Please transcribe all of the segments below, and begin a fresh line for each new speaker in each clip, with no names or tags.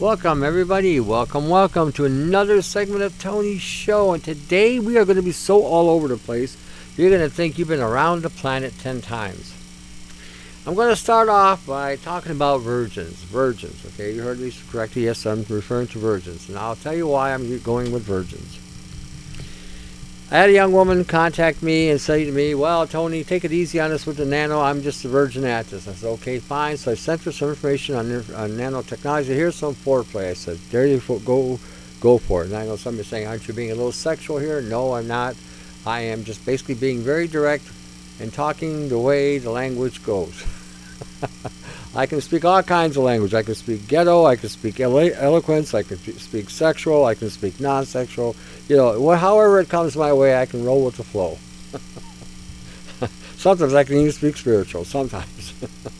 Welcome everybody, welcome to another segment of Tony's show, and today we are going to be so all over the place, you're going to think you've been around the planet 10 times. I'm going to start off by talking about virgins, okay, you heard me correctly, yes, I'm referring to virgins, and I'll tell you why I'm going with virgins. I had a young woman contact me and say to me, well, Tony, take it easy on us with the nano. I'm just a virgin at this. I said, okay, fine. So I sent her some information on nanotechnology. Here's some foreplay. I said, there you go for it. And I know somebody's saying, aren't you being a little sexual here? No, I'm not. I am just basically being very direct and talking the way the language goes. I can speak all kinds of language. I can speak ghetto, I can speak eloquence, I can speak sexual, I can speak non-sexual. You know, however it comes my way, I can roll with the flow. Sometimes I can even speak spiritual, sometimes.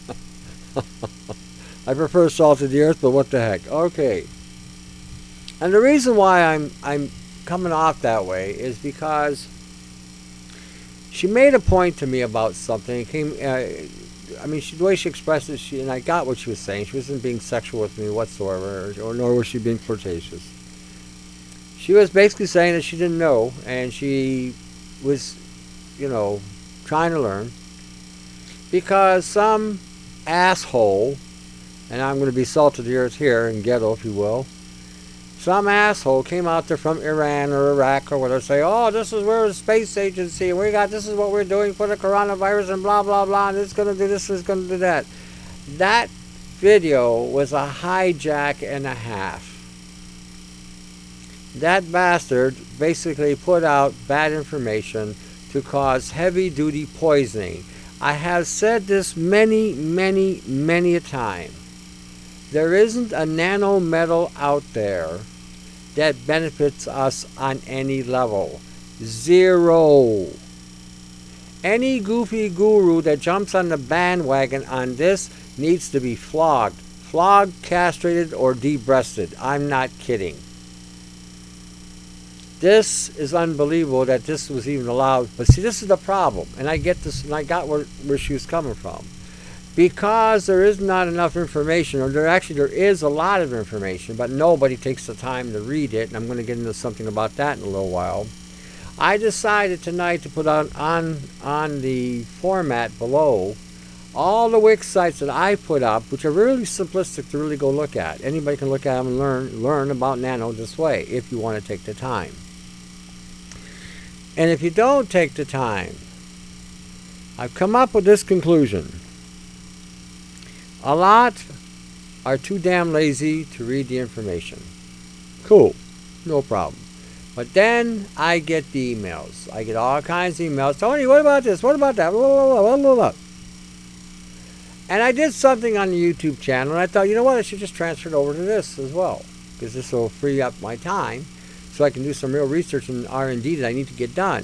I prefer salt of the earth, but what the heck. Okay. And the reason why I'm coming off that way is because she made a point to me about something. It came... the way she expressed it, and I got what she was saying. She wasn't being sexual with me whatsoever, nor was she being flirtatious. She was basically saying that she didn't know, and she was, trying to learn. Because some asshole, and I'm going to be salt of the earth here, and ghetto, if you will, some asshole came out there from Iran or Iraq or whatever, say, oh, this is where the space agency, and this is what we're doing for the coronavirus, and blah, blah, blah, and it's going to do this, it's going to do that. That video was a hijack and a half. That bastard basically put out bad information to cause heavy-duty poisoning. I have said this many a time. There isn't a nanometal out there that benefits us on any level. Zero. Any goofy guru that jumps on the bandwagon on this needs to be flogged. Flogged, castrated, or de-breasted. I'm not kidding. This is unbelievable that this was even allowed. But see, this is the problem. And I get this, and I got where she was coming from. Because there is not enough information, or there is a lot of information, but nobody takes the time to read it, and I'm going to get into something about that in a little while. I decided tonight to put on the format below all the Wix sites that I put up, which are really simplistic to really go look at. Anybody can look at them and learn about nano this way, if you want to take the time. And if you don't take the time, I've come up with this conclusion. A lot are too damn lazy to read the information. Cool, no problem. But then I get the emails. I get all kinds of emails. Tony, what about this? What about that? Blah, blah, blah, blah. And I did something on the YouTube channel, and I thought, you know what? I should just transfer it over to this as well, because this will free up my time so I can do some real research and R&D that I need to get done.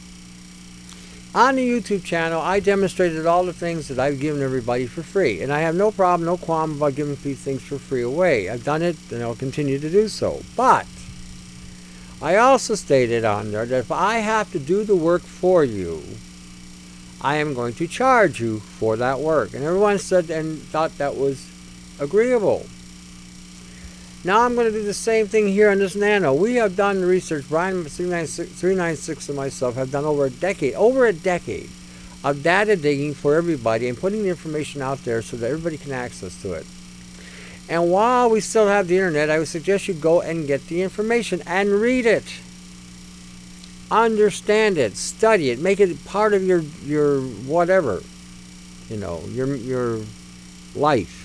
On the YouTube channel, I demonstrated all the things that I've given everybody for free. And I have no problem, no qualm about giving these things for free away. I've done it, and I'll continue to do so. But I also stated on there that if I have to do the work for you, I am going to charge you for that work. And everyone said and thought that was agreeable. Now I'm going to do the same thing here on this nano. We have done research. Brian 396 and myself have done over a decade of data digging for everybody and putting the information out there so that everybody can access to it. And while we still have the internet, I would suggest you go and get the information and read it. Understand it, study it, make it part of your whatever, your life.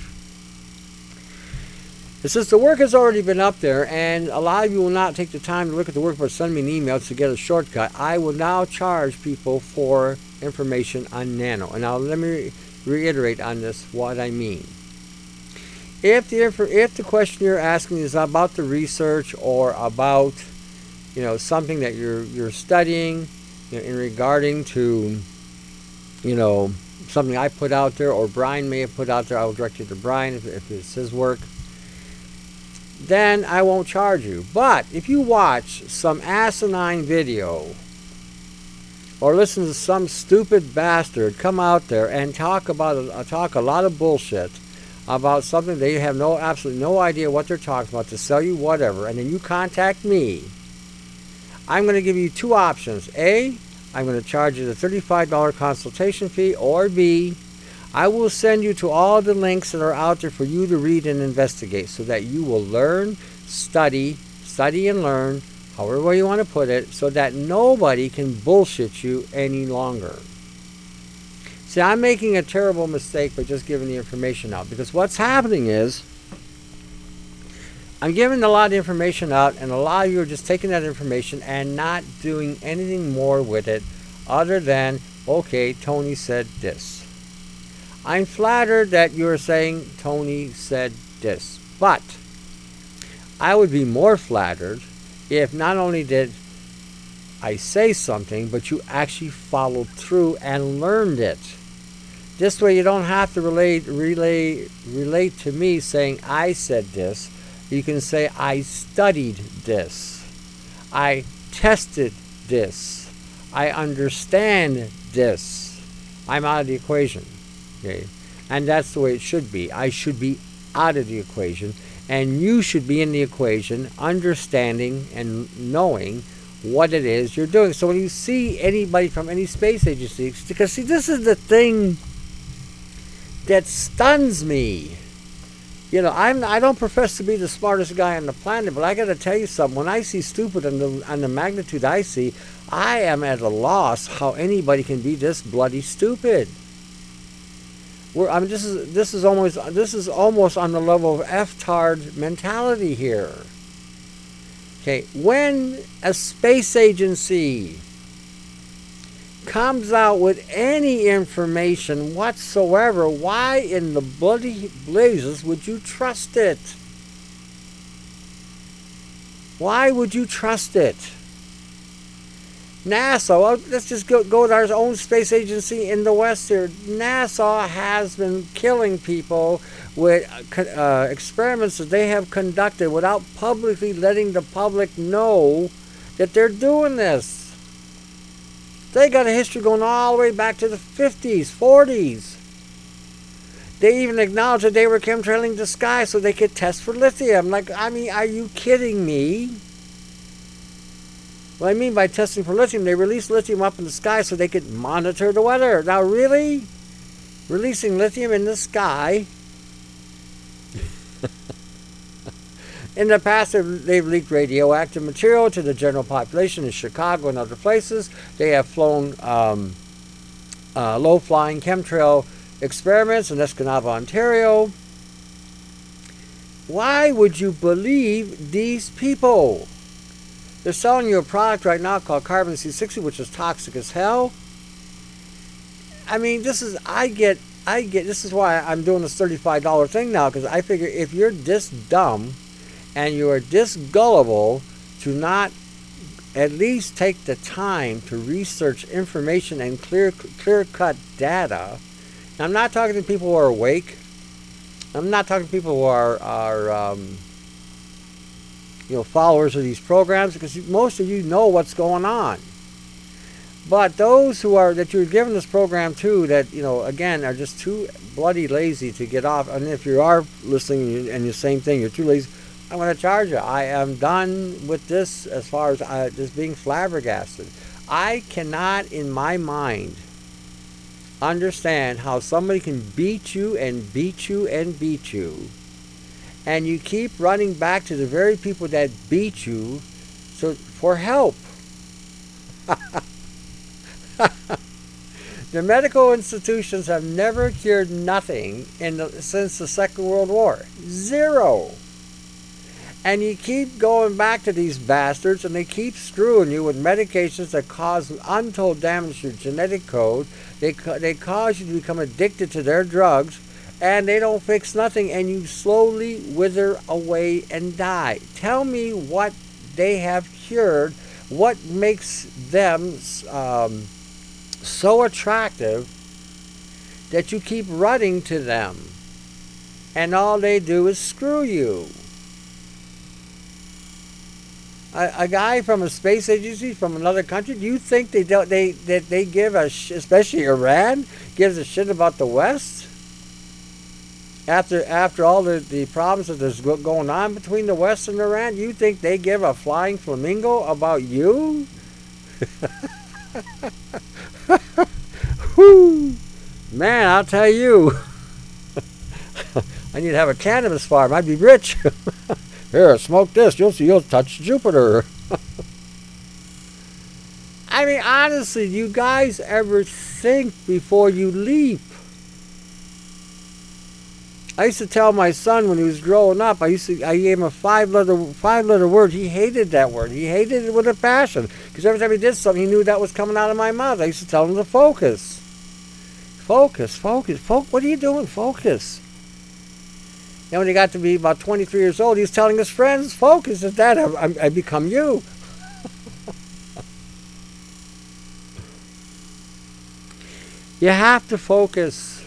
It says the work has already been up there, and a lot of you will not take the time to look at the work but send me an email to get a shortcut. I will now charge people for information on nano. And now let me reiterate on this what I mean. If the question you're asking is about the research or about something that you're studying in regarding to something I put out there or Brian may have put out there, I will direct you to Brian if it's his work. Then I won't charge you. But if you watch some asinine video or listen to some stupid bastard come out there and talk a lot of bullshit about something they have absolutely no idea what they're talking about to sell you whatever, and then you contact me, I'm going to give you two options. A, I'm going to charge you the $35 consultation fee, or B, I will send you to all the links that are out there for you to read and investigate so that you will learn, study and learn, however way you want to put it, so that nobody can bullshit you any longer. See, I'm making a terrible mistake by just giving the information out, because what's happening is I'm giving a lot of information out, and a lot of you are just taking that information and not doing anything more with it other than, okay, Tony said this. I'm flattered that you're saying Tony said this, but I would be more flattered if not only did I say something, but you actually followed through and learned it. This way you don't have to relate to me saying I said this. You can say I studied this. I tested this. I understand this. I'm out of the equation. Okay? And that's the way it should be. I should be out of the equation, and you should be in the equation, understanding and knowing what it is you're doing. So when you see anybody from any space agency, because see, this is the thing that stuns me. You know, I don't profess to be the smartest guy on the planet, but I got to tell you something. When I see stupid on the magnitude I see, I am at a loss how anybody can be this bloody stupid. This is almost on the level of F-tard mentality here. Okay, when a space agency comes out with any information whatsoever, why in the bloody blazes would you trust it? Why would you trust it? NASA, well, let's just go to our own space agency in the West here. NASA has been killing people with experiments that they have conducted without publicly letting the public know that they're doing this. They got a history going all the way back to the 50s, 40s. They even acknowledged that they were chemtrailing the sky so they could test for lithium. Like, I mean, are you kidding me? What I mean by testing for lithium, they released lithium up in the sky so they could monitor the weather. Now, really? Releasing lithium in the sky? In the past, they've leaked radioactive material to the general population in Chicago and other places. They have flown low-flying chemtrail experiments in Escanaba, Ontario. Why would you believe these people? They're selling you a product right now called Carbon C60, which is toxic as hell. I mean, this is why I'm doing this $35 thing now, because I figure if you're this dumb and you are this gullible to not at least take the time to research information and clear-cut data. And I'm not talking to people who are awake. I'm not talking to people who are followers of these programs, because most of you know what's going on. But those that you're giving this program to, that, again, are just too bloody lazy to get off. And if you are listening and the same thing, you're too lazy, I'm going to charge you. I am done with this as far as just being flabbergasted. I cannot, in my mind, understand how somebody can beat you and beat you and beat you, and you keep running back to the very people that beat you for help. The medical institutions have never cured nothing since the Second World War. Zero. And you keep going back to these bastards, and they keep screwing you with medications that cause untold damage to your genetic code. They cause you to become addicted to their drugs, and they don't fix nothing, and you slowly wither away and die. Tell me what they have cured, what makes them so attractive that you keep running to them, and all they do is screw you. A guy from a space agency from another country, do you think they give especially Iran, gives a shit about the West? After all the problems that there's going on between the West and Iran, you think they give a flying flamingo about you? Whew. Man, I'll tell you. I need to have a cannabis farm. I'd be rich. Here, smoke this. You'll see. You'll touch Jupiter. I mean, honestly, do you guys ever think before you leap? I used to tell my son when he was growing up, I gave him a five-letter word. He hated that word. He hated it with a passion. Because every time he did something, he knew that was coming out of my mouth. I used to tell him to focus. Focus, focus, focus. What are you doing? Focus. Then when he got to be about 23 years old, he was telling his friends, focus, is that I become you. You have to focus.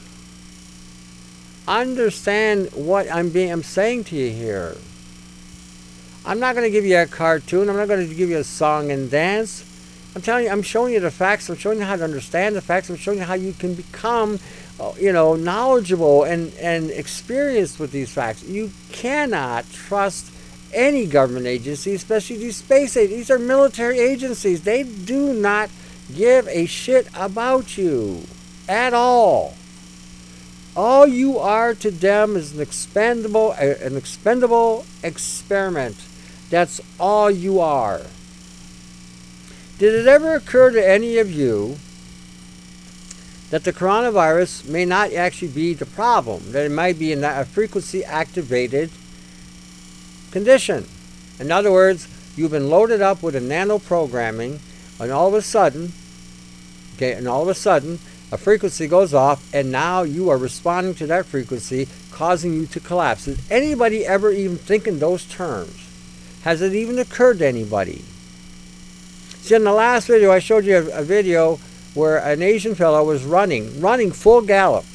Understand what I'm saying to you here. I'm not going to give you a cartoon. I'm not going to give you a song and dance. I'm telling you, I'm showing you the facts. I'm showing you how to understand the facts. I'm showing you how you can become, knowledgeable and experienced with these facts. You cannot trust any government agency, especially these space agencies. These are military agencies. They do not give a shit about you at all. All you are to them is an expendable experiment. That's all you are. Did it ever occur to any of you that the coronavirus may not actually be the problem, that it might be in a frequency activated condition? In other words, you've been loaded up with a nano programming, and all of a sudden, a frequency goes off, and now you are responding to that frequency, causing you to collapse. Did anybody ever even think in those terms? Has it even occurred to anybody? See, in the last video, I showed you a video where an Asian fellow was running full gallop.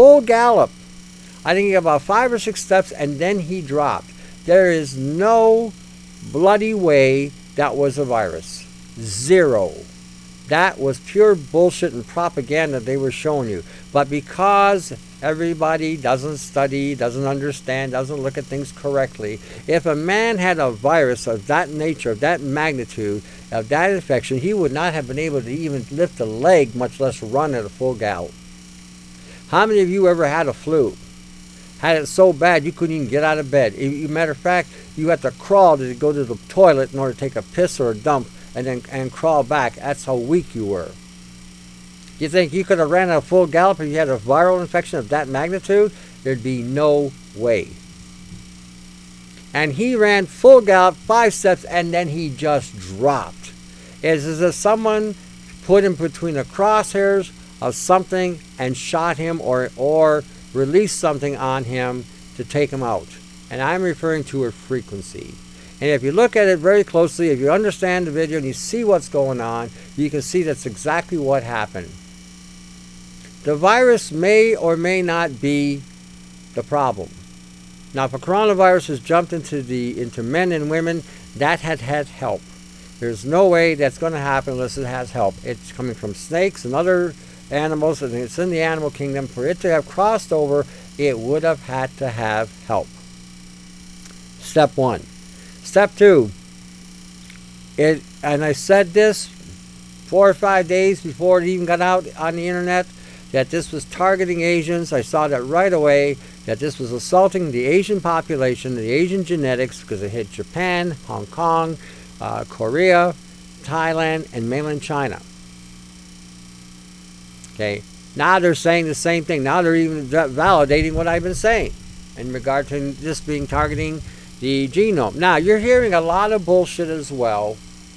I think he got about 5 or 6 steps, and then he dropped. There is no bloody way that was a virus. Zero. That was pure bullshit and propaganda they were showing you. But because everybody doesn't study, doesn't understand, doesn't look at things correctly, if a man had a virus of that nature, of that magnitude, of that infection, he would not have been able to even lift a leg, much less run at a full gallop. How many of you ever had a flu? Had it so bad you couldn't even get out of bed. Matter of fact, you had to crawl to go to the toilet in order to take a piss or a dump and crawl back. That's how weak you were. You think you could have ran a full gallop if you had a viral infection of that magnitude? There'd be no way. And he ran full gallop, 5 steps, and then he just dropped. It's as if someone put him between the crosshairs of something and shot him or released something on him to take him out. And I'm referring to a frequency. And if you look at it very closely, if you understand the video and you see what's going on, you can see that's exactly what happened. The virus may or may not be the problem. Now, if a coronavirus has jumped into men and women, that had help. There's no way that's going to happen unless it has help. It's coming from snakes and other animals, and it's in the animal kingdom. For it to have crossed over, it would have had to have help. Step 1. Step 2. And I said this 4 or 5 days before it even got out on the internet, that this was targeting Asians. I saw that right away, that this was assaulting the Asian population, the Asian genetics, because it hit Japan, Hong Kong, Korea, Thailand, and mainland China. Okay, now they're saying the same thing. Now they're even validating what I've been saying in regard to this being targeting the genome. Now, you're hearing a lot of bullshit as well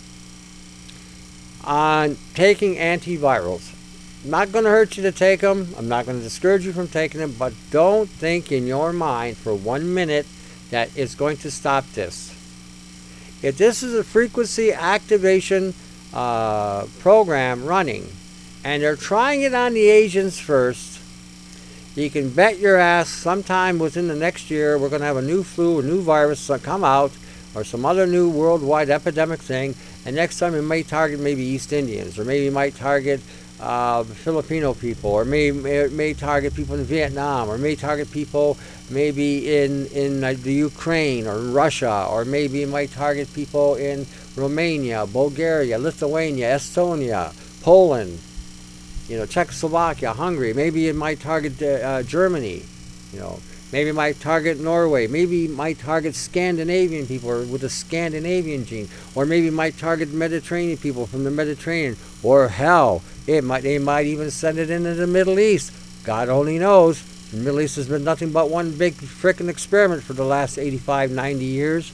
on taking antivirals. I'm not going to hurt you to take them. I'm not going to discourage you from taking them, but don't think in your mind for 1 minute that it's going to stop this. If this is a frequency activation program running, and they're trying it on the Asians first, you can bet your ass sometime within the next year we're going to have a new flu, a new virus come out, or some other new worldwide epidemic thing, and next time it may target maybe East Indians, or maybe it might target Filipino people, or may target people in Vietnam, or may target people maybe in the Ukraine or Russia, or maybe it might target people in Romania, Bulgaria, Lithuania, Estonia, Poland, Czechoslovakia, Hungary. Maybe it might target Germany, Maybe it might target Norway. Maybe it might target Scandinavian people or with a Scandinavian gene. Or maybe it might target Mediterranean people from the Mediterranean. Or hell, they might even send it into the Middle East. God only knows. The Middle East has been nothing but one big frickin' experiment for the last 85, 90 years.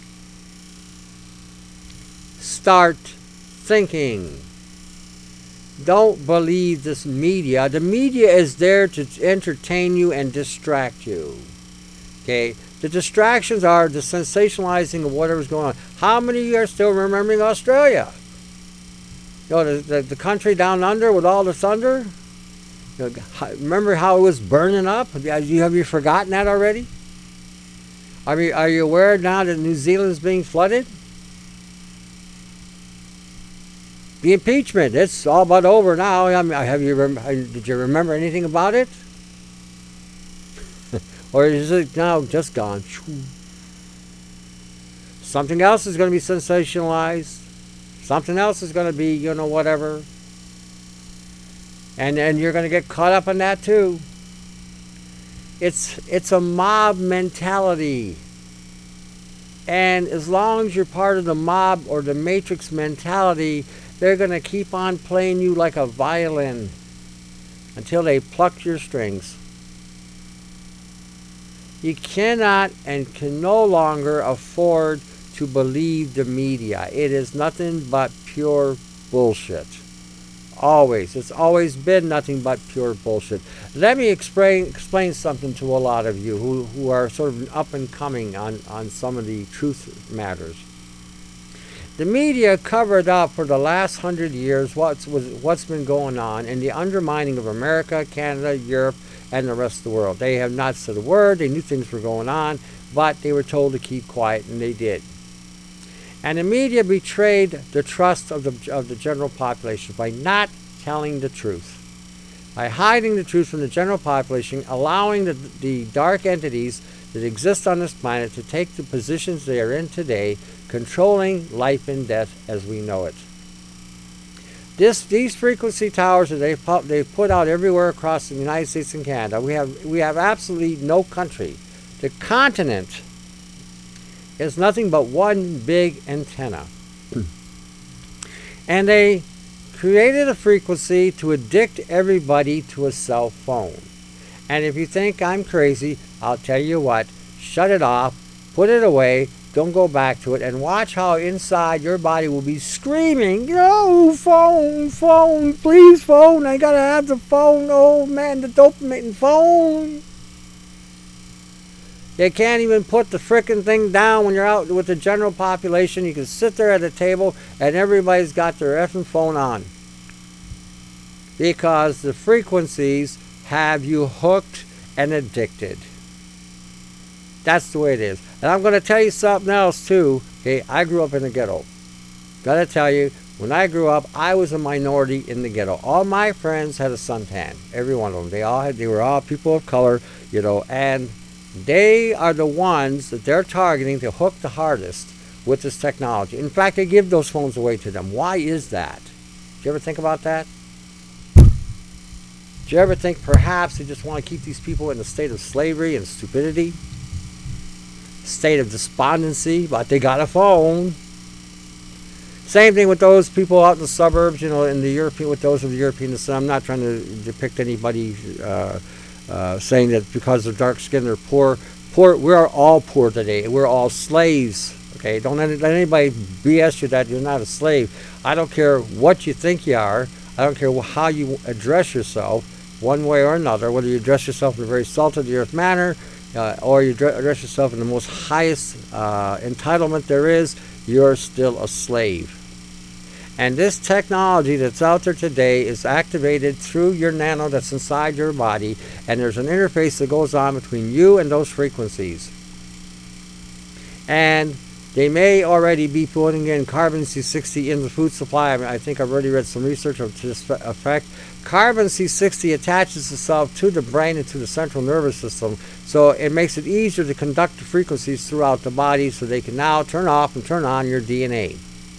Start thinking. Don't believe this media. The media is there to entertain you and distract you. Okay? The distractions are the sensationalizing of whatever's going on. How many of you are still remembering Australia? The country down under with all the thunder? Remember how it was burning up? Have you forgotten that already? Are you aware now that New Zealand is being flooded? The impeachment, it's all but over now. Did you remember anything about it? Or is it now just gone? Something else is going to be sensationalized. Something else is going to be, whatever. And you're going to get caught up in that too. It's a mob mentality. And as long as you're part of the mob or the matrix mentality, they're going to keep on playing you like a violin until they pluck your strings. You cannot and can no longer afford to believe the media. It is nothing but pure bullshit. Always. It's always been nothing but pure bullshit. Let me explain something to a lot of you who are sort of up and coming on some of the truth matters. The media covered up for the last 100 years what's been going on in the undermining of America, Canada, Europe, and the rest of the world. They have not said a word. They knew things were going on, but they were told to keep quiet, and they did. And the media betrayed the trust of the general population by not telling the truth, by hiding the truth from the general population, allowing the dark entities that exist on this planet to take the positions they are in today, controlling life and death as we know it. These frequency towers that they've put out everywhere across the United States and Canada, we have absolutely no country. The continent is nothing but one big antenna. And they created a frequency to addict everybody to a cell phone. And if you think I'm crazy, I'll tell you what, shut it off, put it away, don't go back to it, and watch how inside your body will be screaming, "No, phone, please phone, I gotta have the phone, oh man, the dopamine phone." They can't even put the frickin' thing down when you're out with the general population. You can sit there at a table and everybody's got their effing phone on. Because the frequencies have you hooked and addicted. That's the way it is. And I'm going to tell you something else too. Okay, I grew up in the ghetto. Gotta tell you, when I grew up, I was a minority in the ghetto. All my friends had a suntan. Every one of them. They were all people of color, and they are the ones that they're targeting to hook the hardest with this technology. In fact, they give those phones away to them. Why is that? Did you ever think about that? Do you ever think perhaps they just want to keep these people in a state of slavery and stupidity? State of despondency, but they got a phone. Same thing with those people out in the suburbs, in the European, with those of the European descent. I'm not trying to depict anybody saying that because they're dark skinned they're poor. We are all poor today. We're all slaves. Okay, don't let anybody BS you that you're not a slave. I don't care what you think you are. I don't care how you address yourself, one way or another, whether you address yourself in a very salt of the earth manner, or you address yourself in the most highest entitlement there is, you're still a slave. And this technology that's out there today is activated through your nano that's inside your body, and there's an interface that goes on between you and those frequencies. And They may already be putting in carbon C60 in the food supply. I think I've already read some research to this effect. Carbon C60 attaches itself to the brain and to the central nervous system, so it makes it easier to conduct the frequencies throughout the body, so they can now turn off and turn on your DNA.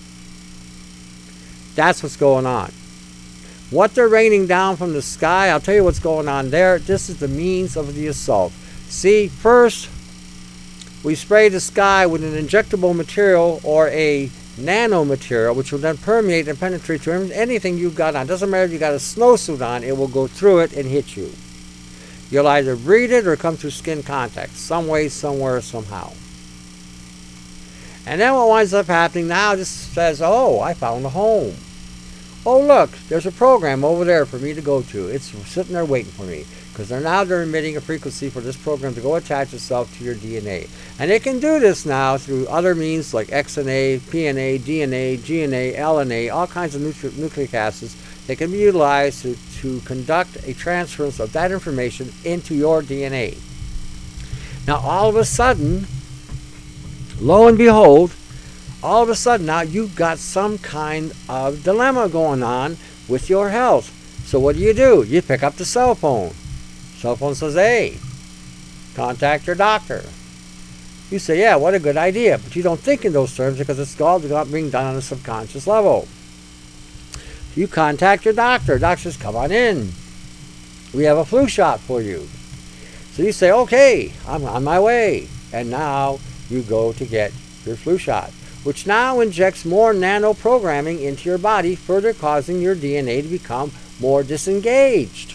That's what's going on. What they're raining down from the sky, I'll tell you what's going on there. This is the means of the assault. See, first, we spray the sky with an injectable material or a nanomaterial, which will then permeate and penetrate to anything you've got on. Doesn't matter if you got a snowsuit on, it will go through it and hit you. You'll either breathe it or come through skin contact, some way, somewhere, somehow. And then what winds up happening now, this says, oh, I found a home. Oh, look, there's a program over there for me to go to. It's sitting there waiting for me. Because they're emitting a frequency for this program to go attach itself to your DNA. And it can do this now through other means like XNA, PNA, DNA, GNA, LNA, all kinds of nucleic acids that can be utilized to conduct a transference of that information into your DNA. Now, all of a sudden, lo and behold, all of a sudden now you've got some kind of dilemma going on with your health. So what do? You pick up the cell phone. Cell phone says, hey, contact your doctor. You say, yeah, what a good idea. But you don't think in those terms because it's all being done on a subconscious level. You contact your doctor. Doctor says, come on in. We have a flu shot for you. So you say, okay, I'm on my way. And now you go to get your flu shot, which now injects more nano programming into your body, further causing your DNA to become more disengaged.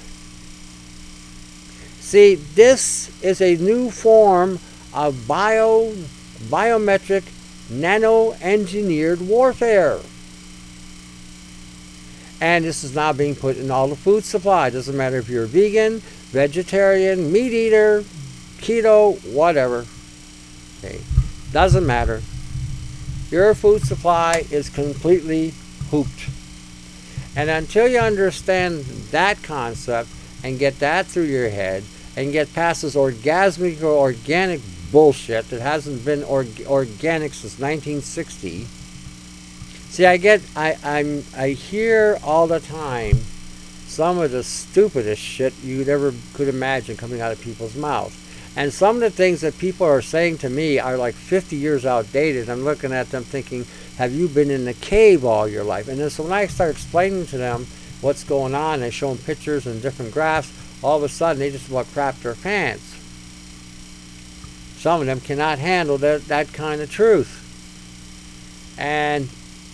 See, this is a new form of biometric nano-engineered warfare. And this is now being put in all the food supply. Doesn't matter if you're vegan, vegetarian, meat eater, keto, whatever. Okay, doesn't matter. Your food supply is completely hooped. And until you understand that concept and get that through your head and get past this orgasmic or organic bullshit that hasn't been organic since 1960. See, I hear all the time some of the stupidest shit you'd ever could imagine coming out of people's mouths. And some of the things that people are saying to me are like 50 years outdated. I'm looking at them thinking, have you been in a cave all your life? And then so when I start explaining to them what's going on, I show them pictures and different graphs, all of a sudden they just about crap their pants. Some of them cannot handle that kind of truth. And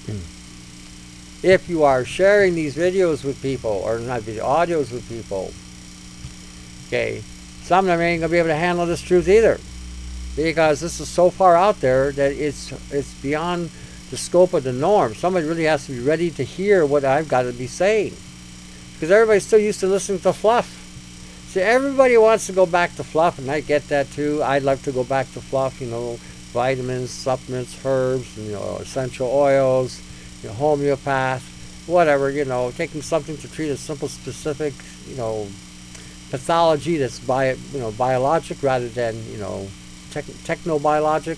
if you are sharing these videos with people, or not video, audios with people, okay, some of them ain't going to be able to handle this truth either. Because this is so far out there that it's beyond the scope of the norm. Somebody really has to be ready to hear what I've got to be saying. Because everybody's still used to listening to fluff. See, everybody wants to go back to fluff, and I get that too. I'd love to go back to fluff, you know, vitamins, supplements, herbs, you know, essential oils, you know, homeopath, whatever, you know, taking something to treat a simple, specific, you know, pathology that's biologic rather than, you know, technobiologic.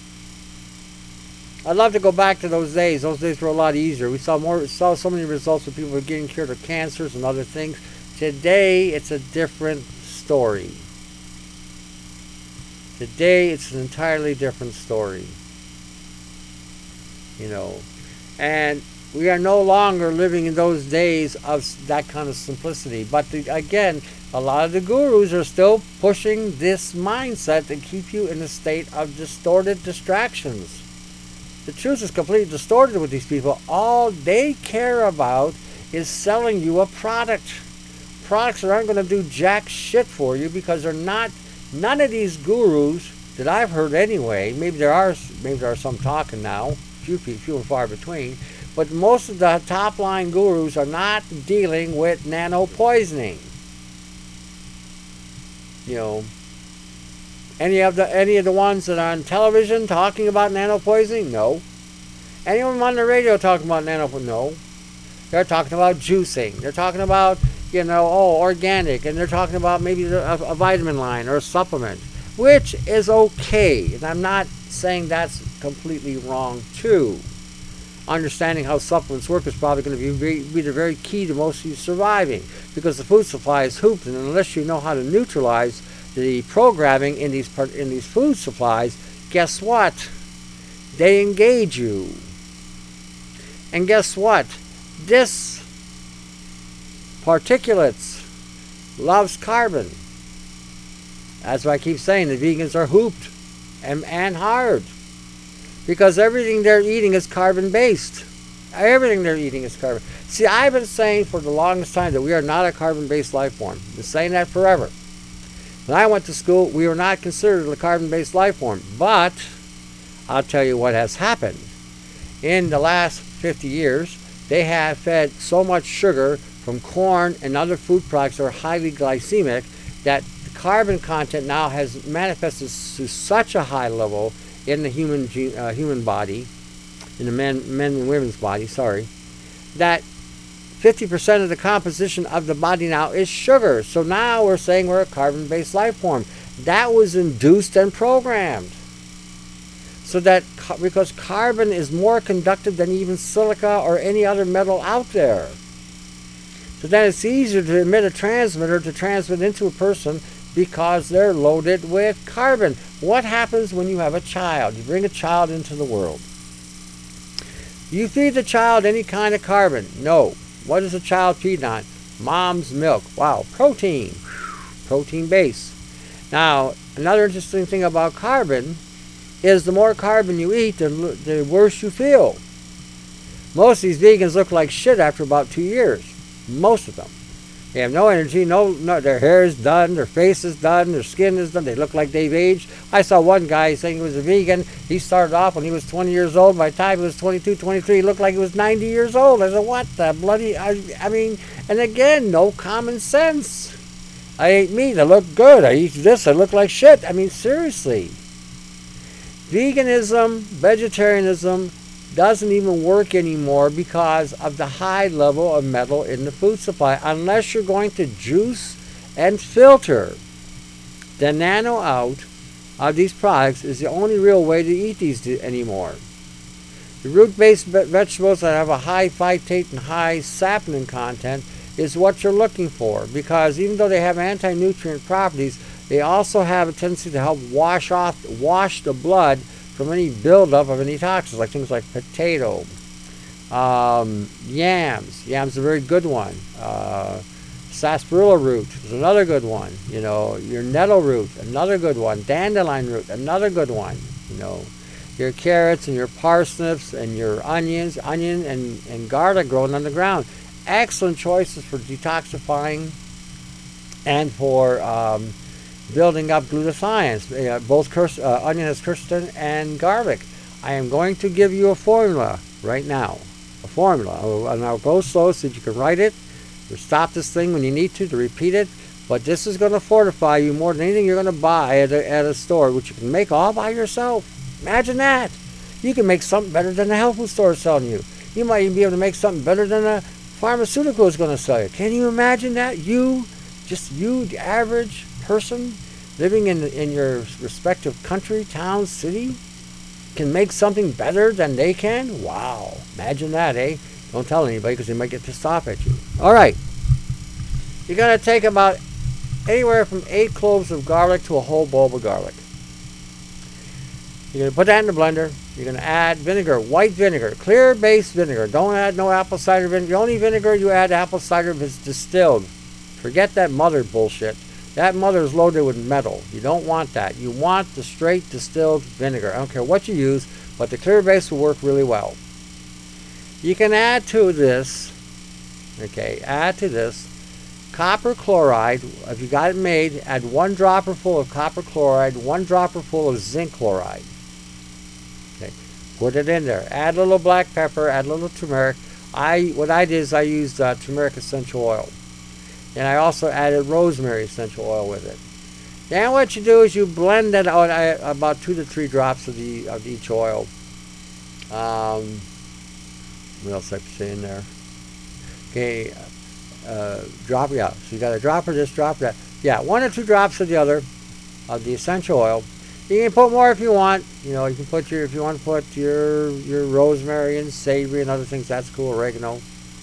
I'd love to go back to those days. Those days were a lot easier. We saw so many results of people getting cured of cancers and other things. Today, it's a different story. Today, it's an entirely different story. You know, and we are no longer living in those days of that kind of simplicity. But again, a lot of the gurus are still pushing this mindset to keep you in a state of distorted distractions. The truth is completely distorted with these people. All they care about is selling you a product. Products that aren't going to do jack shit for you because they're not. None of these gurus that I've heard anyway. Maybe there are some talking now. Few and far between. But most of the top line gurus are not dealing with nano poisoning. You know, any of the ones that are on television talking about nano poisoning? No. Anyone on the radio talking about nano poisoning? No. They're talking about juicing. They're talking about, you know, organic, and they're talking about maybe a vitamin line or a supplement, which is okay. And I'm not saying that's completely wrong too. Understanding how supplements work is probably going to be the very key to most of you surviving, because the food supply is hooped, and unless you know how to neutralize the programming in these food supplies, guess what? They engage you. And guess what? This particulates loves carbon. That's why I keep saying the vegans are hooped and hard, because everything they're eating is carbon based. Everything they're eating is carbon. See, I've been saying for the longest time that we are not a carbon based life form. I've been saying that forever. When I went to school, we were not considered a carbon based life form. But I'll tell you what has happened. In the last 50 years, they have fed so much sugar from corn and other food products that are highly glycemic that the carbon content now has manifested to such a high level in the human body, in the men and women's body, that 50% of the composition of the body now is sugar. So now we're saying we're a carbon-based life form. That was induced and programmed. So that, because carbon is more conductive than even silica or any other metal out there. So then it's easier to emit a transmitter to transmit into a person because they're loaded with carbon. What happens when you have a child? You bring a child into the world. You feed the child any kind of carbon? No. What does a child feed on? Mom's milk. Wow, protein. Protein base. Now, another interesting thing about carbon is the more carbon you eat, the worse you feel. Most of these vegans look like shit after about 2 years. Most of them. They have no energy, no, their hair is done, their face is done, their skin is done, they look like they've aged. I saw one guy saying he was a vegan. He started off when he was 20 years old. By the time he was 22, 23, he looked like he was 90 years old. I said, what the bloody, I mean, and again, no common sense. I ate meat, I look good. I eat this, I look like shit. I mean, seriously. Veganism, vegetarianism doesn't even work anymore because of the high level of metal in the food supply, unless you're going to juice and filter the nano out of these products. Is the only real way to eat these anymore. The root-based vegetables that have a high phytate and high saponin content is what you're looking for, because even though they have anti-nutrient properties, they also have a tendency to help wash the blood from any buildup of any toxins, like things like potato, yams. Yam's a very good one. Sarsaparilla root is another good one. You know, your nettle root, another good one. Dandelion root, another good one. You know, your carrots and your parsnips and your onion and garlic growing on the ground. Excellent choices for detoxifying and for building up glutathione. Both onion has quercetin and garlic. I am going to give you a formula right now. A formula. And I'll go slow so that you can write it or stop this thing when you need to repeat it. But this is going to fortify you more than anything you're going to buy at a store, which you can make all by yourself. Imagine that. You can make something better than the health food store is selling you. You might even be able to make something better than a pharmaceutical is going to sell you. Can you imagine that? You, the average person living in your respective country, town, city, can make something better than they can? Wow. Imagine that, eh? Don't tell anybody because they might get pissed off at you. All right. You're going to take about anywhere from 8 cloves of garlic to a whole bulb of garlic. You're going to put that in the blender. You're going to add vinegar, white vinegar, clear-based vinegar. Don't add no apple cider vinegar. The only vinegar you add apple cider is distilled. Forget that mother bullshit. That mother is loaded with metal. You don't want that. You want the straight distilled vinegar. I don't care what you use, but the clear base will work really well. You can add to this, copper chloride. If you got it made, add 1 dropper full of copper chloride, 1 dropper full of zinc chloride. Okay, put it in there. Add a little black pepper, add a little turmeric. What I did is I used turmeric essential oil. And I also added rosemary essential oil with it. Then what you do is you blend that out, about 2 to 3 drops of each oil. What else I have to say in there? Okay, so you got a drop of this, drop of that. Yeah, 1 or 2 drops of the other, of the essential oil. You can put more if you want. You know, you can put if you want to put your rosemary and savory and other things, that's cool, oregano.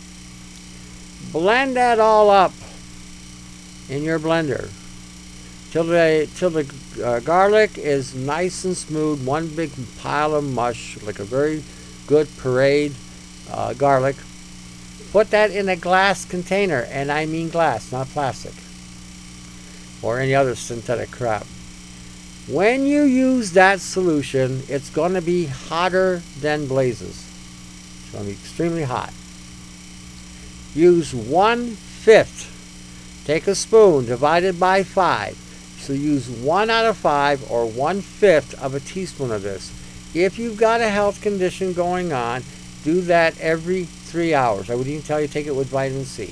Blend that all up in your blender till the garlic is nice and smooth, one big pile of mush, like a very good parade garlic. Put that in a glass container, and I mean glass, not plastic or any other synthetic crap. When you use that solution, it's going to be hotter than blazes. It's going to be extremely hot. Use 1/5. Take a spoon, divide it by 5. So use 1 out of 5 or 1/5 of a teaspoon of this. If you've got a health condition going on, do that every 3 hours. I would even tell you take it with vitamin C.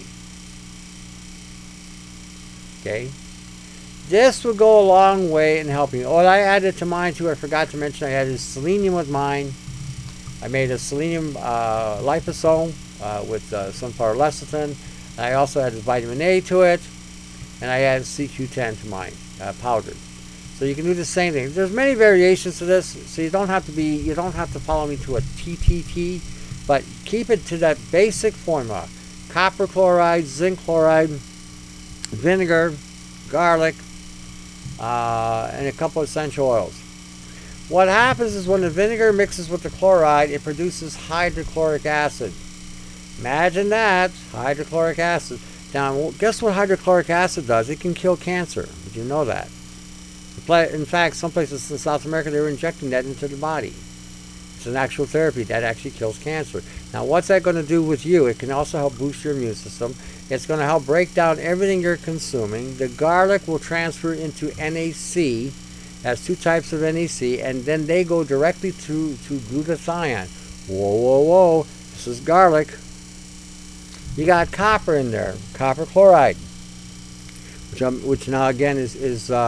Okay? This will go a long way in helping. Oh, I added to mine too. I forgot to mention I added selenium with mine. I made a selenium liposome with sunflower lecithin. I also added vitamin A to it, and I added CQ10 to mine, powdered. So you can do the same thing. There's many variations to this, so you don't have to follow me to a TTT, but keep it to that basic formula: copper chloride, zinc chloride, vinegar, garlic, and a couple of essential oils. What happens is when the vinegar mixes with the chloride, it produces hydrochloric acid. Imagine that, hydrochloric acid. Now, guess what hydrochloric acid does? It can kill cancer. Did you know that? In fact, some places in South America, they were injecting that into the body. It's an actual therapy that actually kills cancer. Now, what's that going to do with you? It can also help boost your immune system. It's going to help break down everything you're consuming. The garlic will transfer into NAC. Has 2 types of NAC, and then they go directly to glutathione. Whoa, whoa, whoa. This is garlic. You got copper in there, copper chloride, which now again which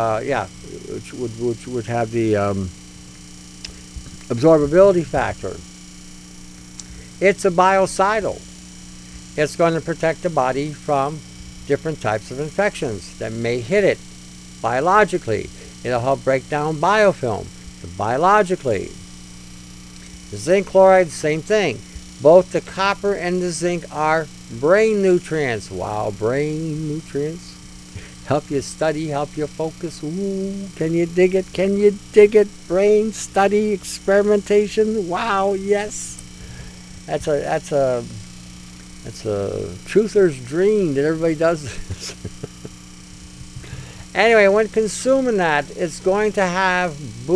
would have the absorbability factor. It's a biocidal. It's going to protect the body from different types of infections that may hit it biologically. It'll help break down biofilm biologically. The zinc chloride, same thing. Both the copper and the zinc are brain nutrients. Wow, brain nutrients. Help you study, help you focus. Ooh, can you dig it? Can you dig it? Brain study, experimentation. Wow, yes. That's a truther's dream that everybody does this. Anyway, when consuming that, it's going to have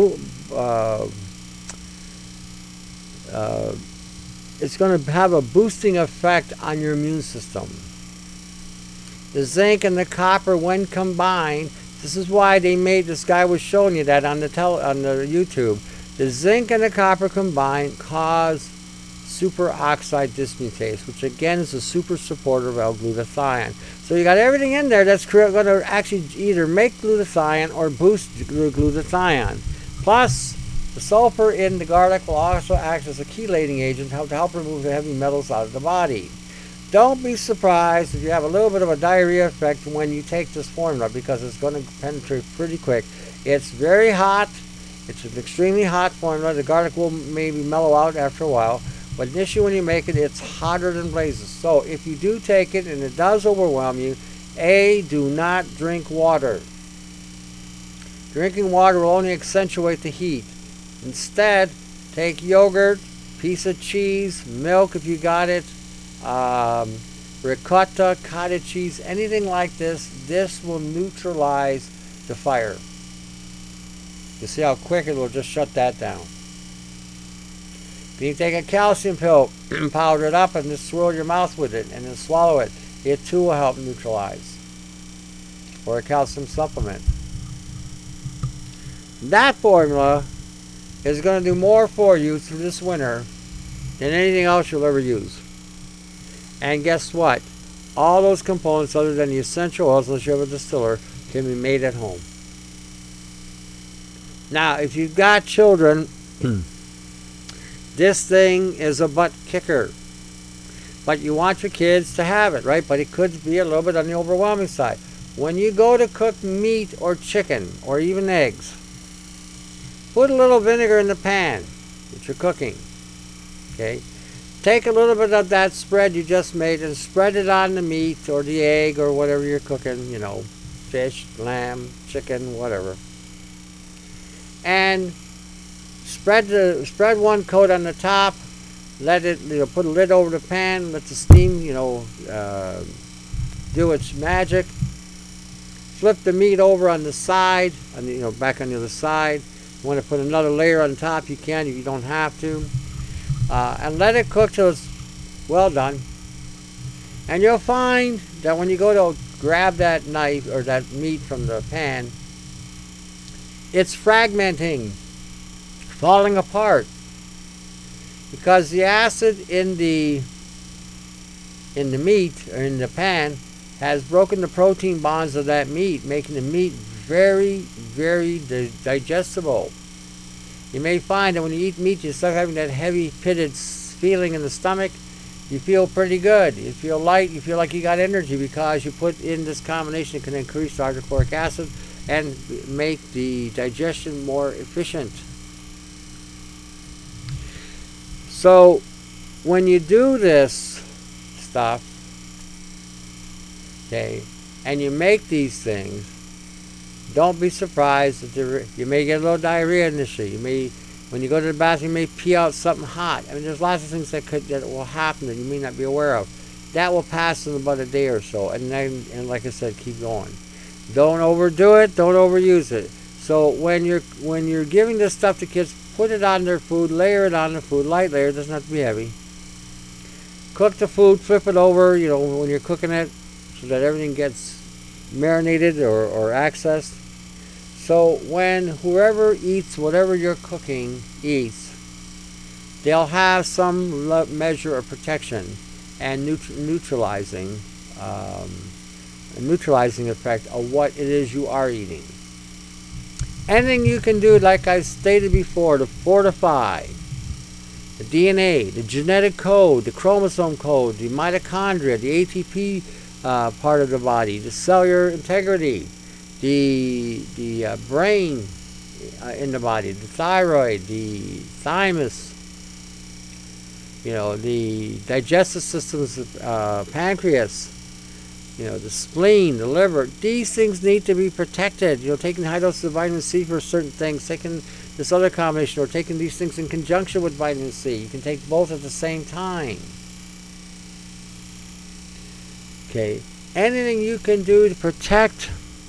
it's going to have a boosting effect on your immune system. The zinc and the copper, when combined, this is why they made, this guy was showing you that on the YouTube. The zinc and the copper combined cause superoxide dismutase, which again is a super supporter of L-glutathione. So you got everything in there that's going to actually either make glutathione or boost glutathione. Plus, the sulfur in the garlic will also act as a chelating agent to help remove the heavy metals out of the body. Don't be surprised if you have a little bit of a diarrhea effect when you take this formula, because it's going to penetrate pretty quick. It's very hot. It's an extremely hot formula. The garlic will maybe mellow out after a while. But initially when you make it, it's hotter than blazes. So if you do take it and it does overwhelm you, do not drink water. Drinking water will only accentuate the heat. Instead, take yogurt, piece of cheese, milk if you got it, ricotta, cottage cheese, anything like this. This will neutralize the fire. You see how quick it will just shut that down. You can take a calcium pill, powder it up, and just swirl your mouth with it, and then swallow it. It too will help neutralize. Or a calcium supplement. That formula is going to do more for you through this winter than anything else you'll ever use. And guess what? All those components, other than the essential oils, unless you have a distiller, can be made at home. Now, if you've got children, this thing is a butt kicker. But you want your kids to have it, right? But it could be a little bit on the overwhelming side. When you go to cook meat or chicken or even eggs, Put a little vinegar in the pan that you're cooking. Okay? Take a little bit of that spread you just made and spread it on the meat or the egg or whatever you're cooking, you know, fish, lamb, chicken, whatever. And spread one coat on the top. Let it, put a lid over the pan. Let the steam, do its magic. Flip the meat over on the side, back on the other side. You want to put another layer on top, you can. If you don't have to. And let it cook till it's well done. And you'll find that when you go to grab that knife or that meat from the pan, it's fragmenting, falling apart, because the acid in the meat or in the pan has broken the protein bonds of that meat, making the meat very, very digestible. You may find that when you eat meat, you start having that heavy pitted feeling in the stomach. You feel pretty good. You feel light. You feel like you got energy because you put in this combination that can increase the hydrochloric acid and make the digestion more efficient. So when you do this stuff, okay, and you make these things, don't be surprised that you may get a little diarrhea initially. When you go to the bathroom, you may pee out something hot. I mean, there's lots of things that will happen that you may not be aware of. That will pass in about a day or so, and like I said, keep going. Don't overdo it. Don't overuse it. So when you're giving this stuff to kids, put it on their food, layer it on the food, light layer. It doesn't have to be heavy. Cook the food, flip it over, when you're cooking it, so that everything gets marinated or accessed. So when whoever eats whatever you're cooking eats, they'll have some measure of protection and neutralizing effect of what it is you are eating. Anything you can do, like I stated before, to fortify the DNA, the genetic code, the chromosome code, the mitochondria, the ATP part of the body, the cellular integrity, the brain in the body, the thyroid, the thymus, the digestive systems, pancreas, the spleen, the liver. These things need to be protected. Taking high doses of vitamin C for certain things, taking this other combination, or taking these things in conjunction with vitamin C. You can take both at the same time. Okay. Anything you can do to protect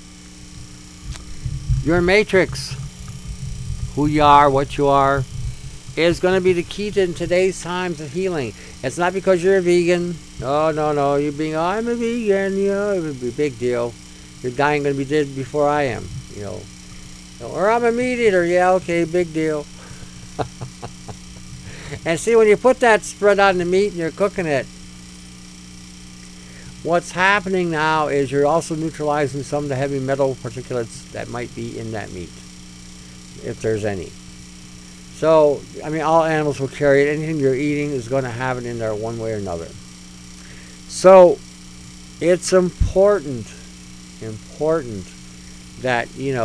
your matrix, who you are, what you are, is going to be the key to in today's times of healing. It's not because you're a vegan. No. You're being, I'm a vegan, it would be a big deal. You're dying going to be dead before I am, Or I'm a meat eater. Yeah, okay, big deal. And see, when you put that spread on the meat and you're cooking it, what's happening now is you're also neutralizing some of the heavy metal particulates that might be in that meat, if there's any. So, all animals will carry it. Anything you're eating is going to have it in there one way or another. So, it's important that, you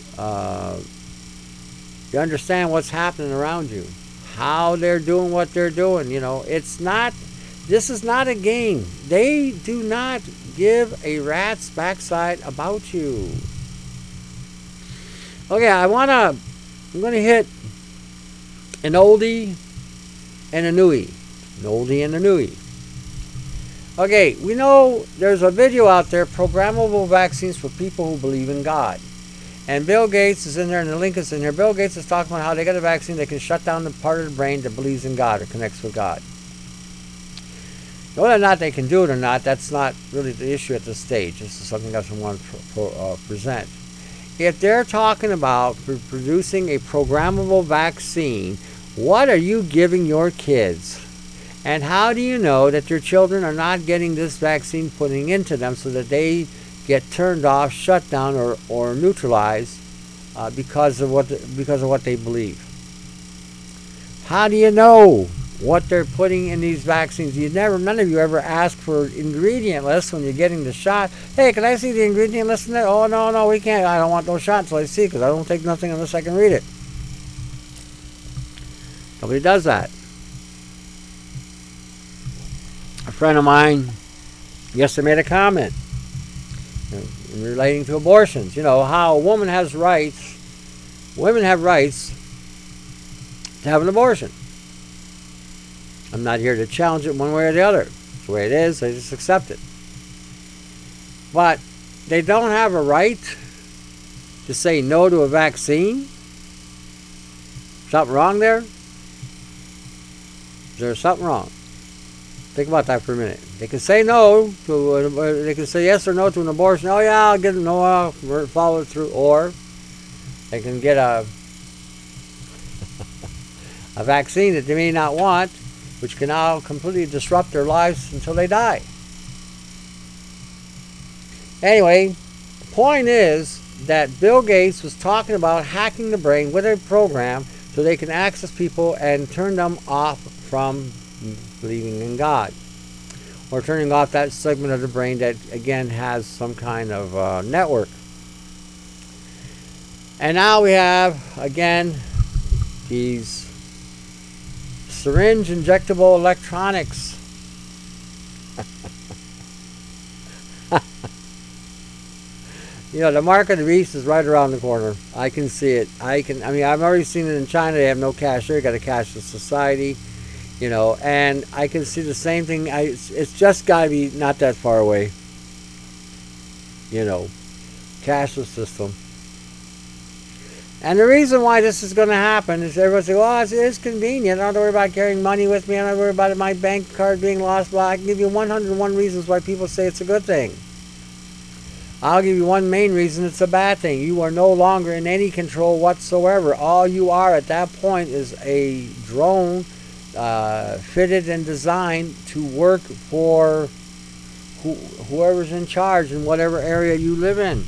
understand what's happening around you, how they're doing what they're doing. This is not a game. They do not give a rat's backside about you. Okay, I'm going to hit an oldie and a newie. An oldie and a newie. Okay, we know there's a video out there, programmable vaccines for people who believe in God. And Bill Gates is in there, and the link is in there. Bill Gates is talking about how they got a vaccine that can shut down the part of the brain that believes in God or connects with God. Whether or not they can do it or not, that's not really the issue at this stage. This is something else I want to present. If they're talking about producing a programmable vaccine, what are you giving your kids? And how do you know that your children are not getting this vaccine putting into them so that they get turned off, shut down, or neutralized because of what they believe? How do you know what they're putting in these vaccines? None of you ever ask for ingredient lists when you're getting the shot. Hey, can I see the ingredient list in there? Oh, no, we can't. I don't want no shot until I see it, because I don't take nothing unless I can read it. Nobody does that. A friend of mine yesterday made a comment relating to abortions. You know, how a woman has rights, women have rights to have an abortion. I'm not here to challenge it one way or the other. It's the way it is, I just accept it. But they don't have a right to say no to a vaccine? Something wrong there? Is there something wrong? Think about that for a minute. They can say no to, they can say yes or no to an abortion. Oh yeah, I'll get it. No, I'll follow it through. Or they can get a vaccine that they may not want, which can now completely disrupt their lives until they die. Anyway, the point is that Bill Gates was talking about hacking the brain with a program so they can access people and turn them off from believing in God, or turning off that segment of the brain that again has some kind of network. And now we have again these syringe injectable electronics. You know, the mark of the beast is right around the corner. I can see it. I mean, I've already seen it in China. They have no cash there. They got a cashless society. You know, and I can see the same thing. It's just got to be not that far away. You know, cashless system. And the reason why this is going to happen is everyone says, well, it's convenient. I don't have to worry about carrying money with me. I don't have to worry about my bank card being lost. Well, I can give you 101 reasons why people say it's a good thing. I'll give you one main reason it's a bad thing. You are no longer in any control whatsoever. All you are at that point is a drone fitted and designed to work for whoever's in charge in whatever area you live in.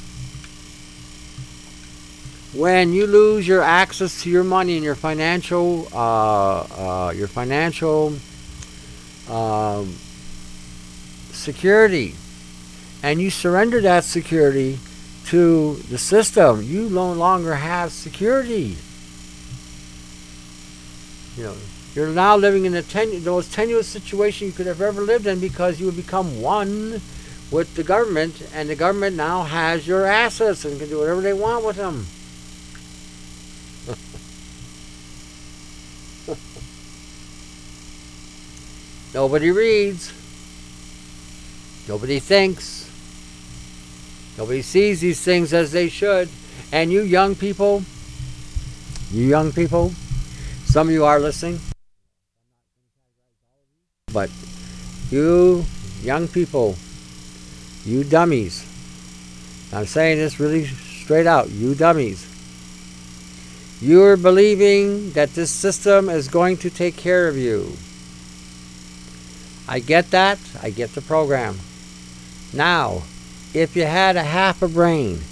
When you lose your access to your money and your financial security, and you surrender that security to the system, you no longer have security. You know, you're now living in the most tenuous situation you could have ever lived in, because you would become one with the government, and the government now has your assets and can do whatever they want with them. Nobody reads. Nobody thinks. Nobody sees these things as they should. And you young people, some of you are listening, but you young people, you dummies, I'm saying this really straight out, you dummies, you're believing that this system is going to take care of you. I get that. I get the program. Now, if you had a half a brain,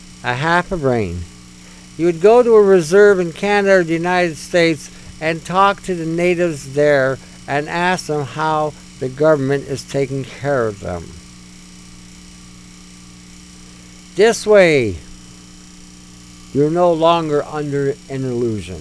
you would go to a reserve in Canada or the United States and talk to the natives there and ask them how the government is taking care of them. This way, you're no longer under an illusion.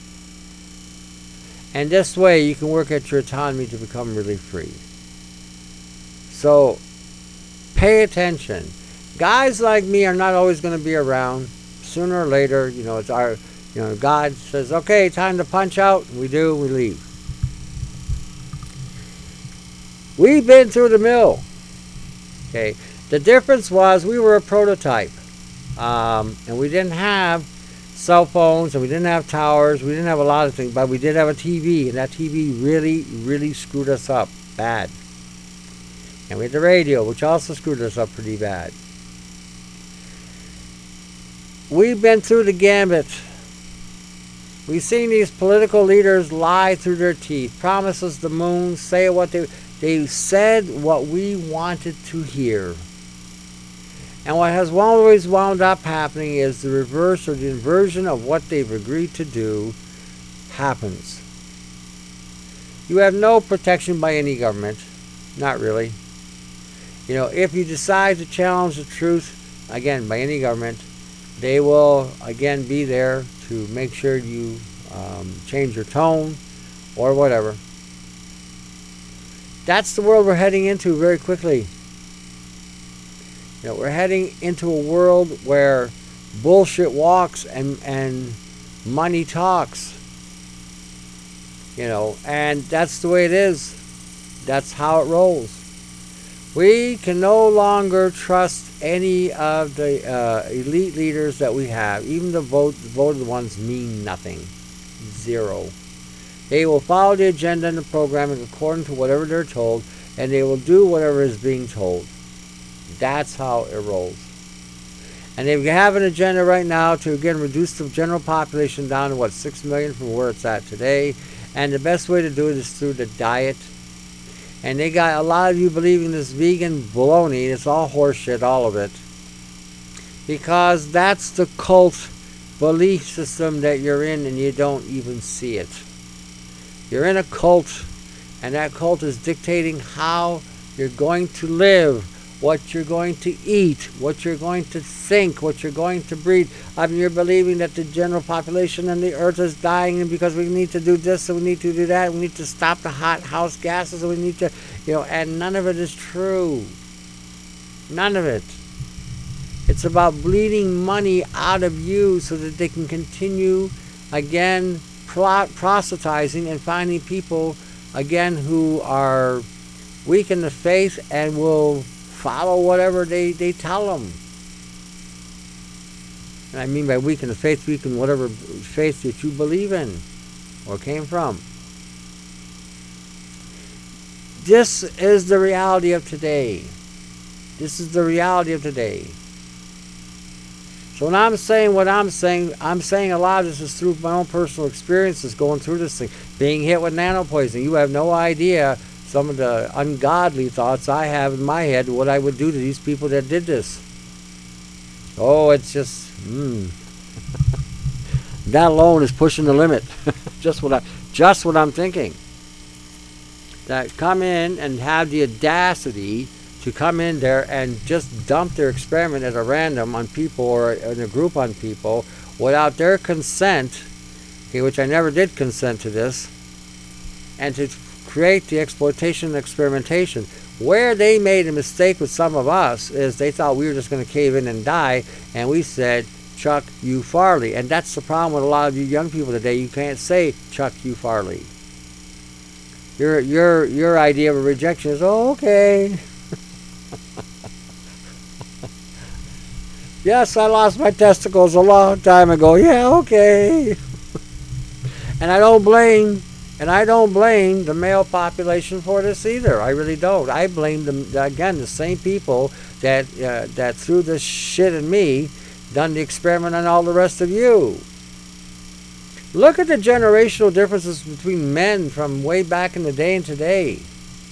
And this way, you can work at your autonomy to become really free. So, pay attention. Guys like me are not always going to be around. Sooner or later, you know, it's our, you know, God says, okay, time to punch out. We do, we leave. We've been through the mill. Okay. The difference was we were a prototype. And we didn't have cell phones, and we didn't have towers, we didn't have a lot of things, but we did have a TV, and that TV really, really screwed us up bad. And we had the radio, which also screwed us up pretty bad. We've been through the gambit. We've seen these political leaders lie through their teeth, promise us the moon, say what they said what we wanted to hear. And what has always wound up happening is the reverse or the inversion of what they've agreed to do happens. You have no protection by any government. Not really. You know, if you decide to challenge the truth, again, by any government, they will, again, be there to make sure you change your tone, or whatever. That's the world we're heading into very quickly. We're heading into a world where bullshit walks and money talks. And that's the way it is. That's how it rolls. We can no longer trust any of the elite leaders that we have. Even the voted ones mean nothing. Zero. They will follow the agenda and the programming according to whatever they're told, and they will do whatever is being told. That's how it rolls. And they have an agenda right now to, again, reduce the general population down to, 6 million from where it's at today. And the best way to do it is through the diet. And they got a lot of you believing this vegan baloney. It's all horseshit, all of it. Because that's the cult belief system that you're in, and you don't even see it. You're in a cult, and that cult is dictating how you're going to live, what you're going to eat, what you're going to think, what you're going to breathe. You're believing that the general population on the earth is dying, and because we need to do this and we need to do that, we need to stop the hot house gases, and we need to, and none of it is true. None of it. It's about bleeding money out of you so that they can continue, again, proselytizing and finding people, again, who are weak in the faith and will follow whatever they tell them. And I mean by weak in the faith, weak in whatever faith that you believe in or came from. This is the reality of today. This is the reality of today. So when I'm saying what I'm saying a lot of this is through my own personal experiences going through this thing. Being hit with nanopoisoning. You have no idea some of the ungodly thoughts I have in my head, what I would do to these people that did this. Oh, it's just, that alone is pushing the limit. just what I'm thinking. That come in and have the audacity to come in there and just dump their experiment at a random on people or in a group on people without their consent, which I never did consent to this, and to create the exploitation and experimentation. Where they made a mistake with some of us is they thought we were just going to cave in and die, and we said, Chuck U. Farley. And that's the problem with a lot of you young people today. You can't say Chuck U. Farley. Your idea of a rejection is, oh, okay. Yes, I lost my testicles a long time ago. Yeah, okay. And I don't blame the male population for this either. I really don't. I blame them, again, the same people that threw this shit at me, done the experiment on all the rest of you. Look at the generational differences between men from way back in the day and today.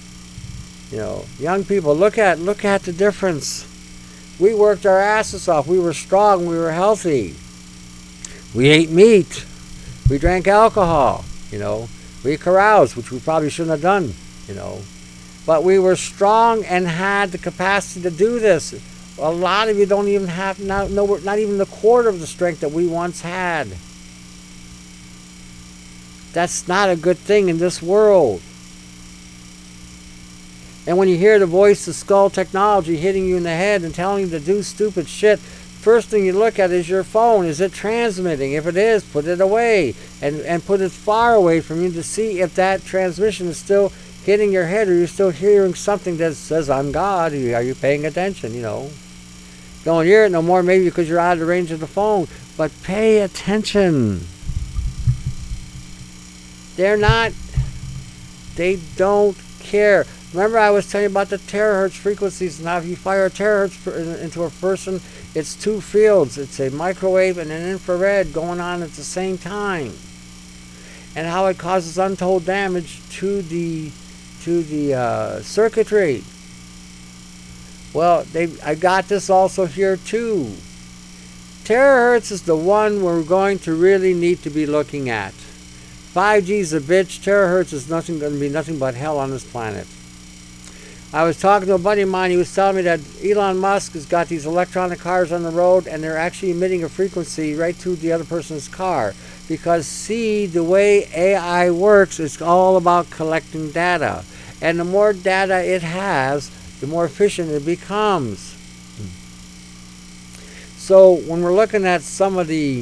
Young people, look at the difference. We worked our asses off. We were strong. We were healthy. We ate meat. We drank alcohol. We caroused, which we probably shouldn't have done. But we were strong and had the capacity to do this. A lot of you don't even have not even the quarter of the strength that we once had. That's not a good thing in this world. And when you hear the voice of skull technology hitting you in the head and telling you to do stupid shit, first thing you look at is your phone. Is it transmitting? If it is, put it away and put it far away from you to see if that transmission is still hitting your head, or you're still hearing something that says, I'm God. Are you paying attention? Don't hear it no more, maybe because you're out of the range of the phone. But pay attention. They don't care. Remember I was telling you about the terahertz frequencies, and how if you fire a terahertz into a person, it's two fields. It's a microwave and an infrared going on at the same time. And how it causes untold damage to the circuitry. Well, I got this also here too. Terahertz is the one we're going to really need to be looking at. 5G is a bitch. Terahertz is going to be nothing but hell on this planet. I was talking to a buddy of mine. He was telling me that Elon Musk has got these electronic cars on the road, and they're actually emitting a frequency right to the other person's car. Because, see, the way AI works, it's all about collecting data. And the more data it has, the more efficient it becomes. So when we're looking at some of the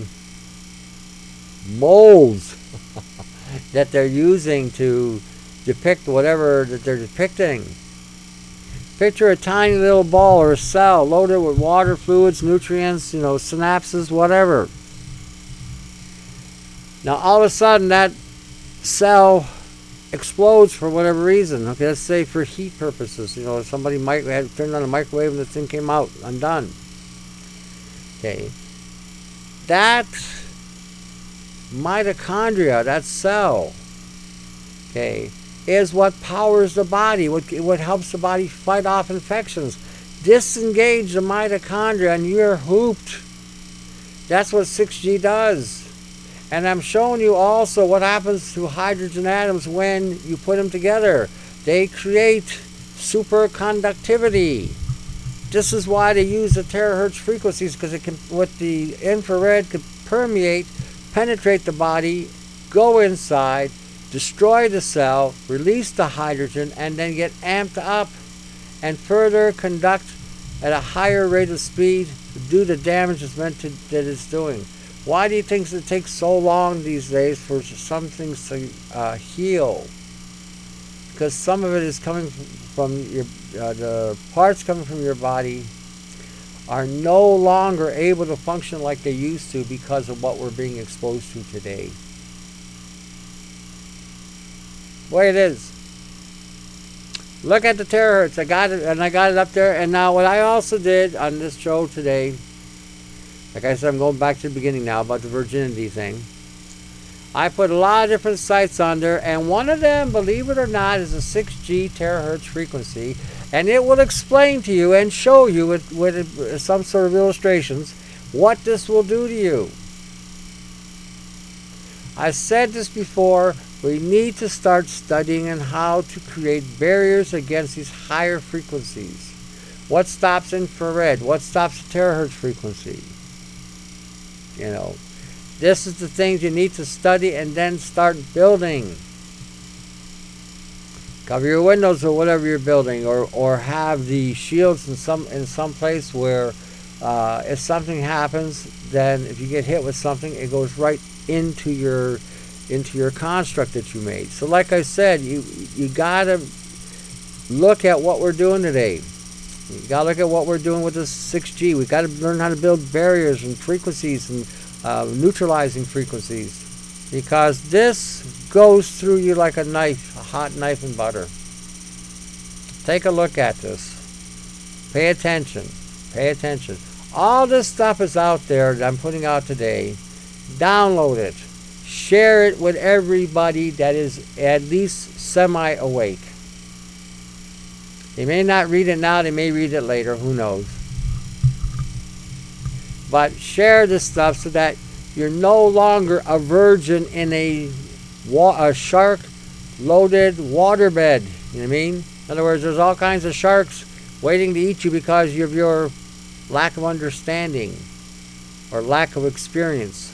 molds that they're using to depict whatever that they're depicting, picture a tiny little ball or a cell loaded with water, fluids, nutrients, synapses, whatever. Now all of a sudden that cell explodes for whatever reason. Okay, let's say for heat purposes. Somebody might have turned on a microwave and the thing came out undone. Okay. That mitochondria, that cell, okay, is what powers the body, what helps the body fight off infections. Disengage the mitochondria and you're hooped. That's what 6G does. And I'm showing you also what happens to hydrogen atoms when you put them together. They create superconductivity. This is why they use the terahertz frequencies, because it can, with the infrared, could permeate, penetrate the body, go inside, destroy the cell, release the hydrogen, and then get amped up and further conduct at a higher rate of speed to do the damage that it's doing. Why do you think it takes so long these days for some things to heal? Because some of it is coming from the parts coming from your body are no longer able to function like they used to because of what we're being exposed to today. Way it is. Look at the terahertz. I got it, and I got it up there. And now what I also did on this show today, like I said, I'm going back to the beginning now about the virginity thing. I put a lot of different sites on there, and one of them, believe it or not, is a 6G terahertz frequency, and it will explain to you and show you with some sort of illustrations what this will do to you. I said this before, we need to start studying on how to create barriers against these higher frequencies. What stops infrared? What stops the terahertz frequency? This is the things you need to study and then start building. Cover your windows or whatever you're building, or have the shields in some place where if something happens, then if you get hit with something, it goes right into your construct that you made. So like I said, you gotta look at what we're doing today. You gotta look at what we're doing with this 6G. We gotta learn how to build barriers and frequencies and neutralizing frequencies, because this goes through you like a knife, a hot knife in butter. Take a look at this. Pay attention. Pay attention. All this stuff is out there that I'm putting out today. Download it. Share it with everybody that is at least semi-awake. They may not read it now, they may read it later, who knows. But share this stuff so that you're no longer a virgin in a shark-loaded waterbed. You know what I mean? In other words, there's all kinds of sharks waiting to eat you because of your lack of understanding or lack of experience.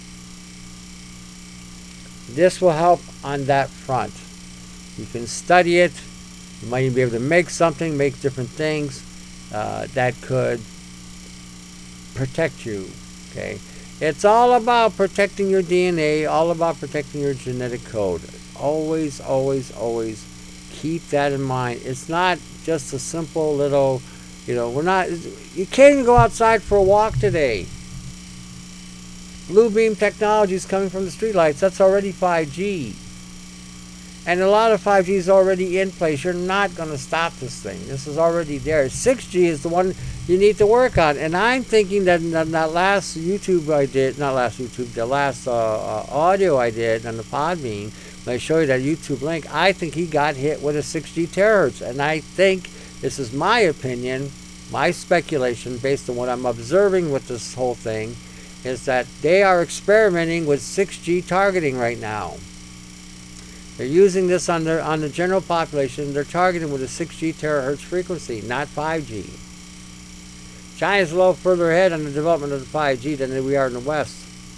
This will help on that front. You can study it. You might even be able to make something, make different things that could protect you. Okay, it's all about protecting your DNA, all about protecting your genetic code. Always, always, always keep that in mind. It's not just a simple little, you can't even go outside for a walk today. Blue beam technology is coming from the streetlights. That's already 5G. And a lot of 5G is already in place. You're not going to stop this thing. This is already there. 6G is the one you need to work on. And I'm thinking that in that last YouTube I did, the last audio I did on the Podbean, when I show you that YouTube link, I think he got hit with a 6G terahertz. And I think, this is my opinion, my speculation based on what I'm observing with this whole thing, is that they are experimenting with 6G targeting right now. They're using this on the general population. They're targeting with a 6G terahertz frequency, not 5G. China's a little further ahead on the development of the 5G than we are in the West.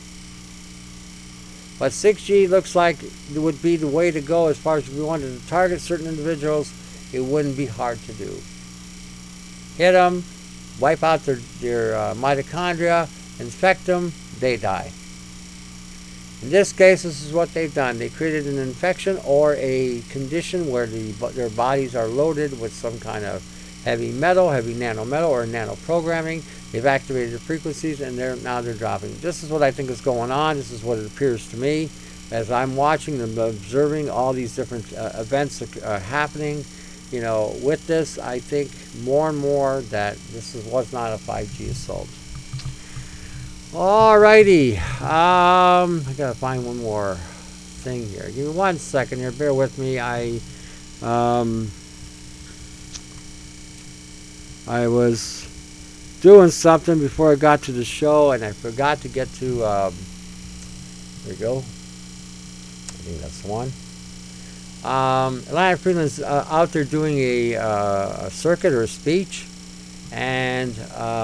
But 6G looks like it would be the way to go as far as if we wanted to target certain individuals. It wouldn't be hard to do. Hit them, wipe out their mitochondria, infect them, they die. In this case, this is what they've done. They created an infection or a condition where their bodies are loaded with some kind of heavy metal, heavy nanometal, or nanoprogramming. They've activated the frequencies, and now they're dropping. This is what I think is going on. This is what it appears to me as I'm watching and observing all these different events happening. You know, with this, I think more and more that this was not a 5G assault. Alrighty, I gotta find one more thing here. Give me 1 second here. Bear with me. I was doing something before I got to the show, and I forgot to get to. There we go. I think that's the one. Atlanta Freeland's out there doing a circuit or a speech, and